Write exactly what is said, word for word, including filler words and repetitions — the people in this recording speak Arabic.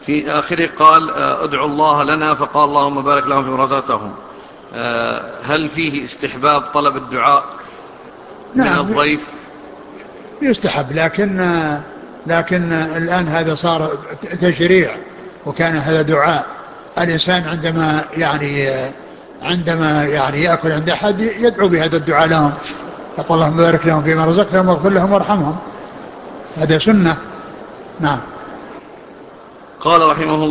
في آخره قال ادعوا الله لنا، فقال اللهم بارك لهم في رزقتهم. هل فيه استحباب طلب الدعاء من نعم الضيف؟ يستحب، لكن لكن الآن هذا صار تشريع، وكان هذا دعاء. الإنسان عندما يعني عندما يعني يأكل عند أحد يدعو بهذا الدعاء لهم، يقول اللهم بارك لهم فيما رزقتهم واغفر لهم وارحمهم، هذا سنة. نعم. قال رحمه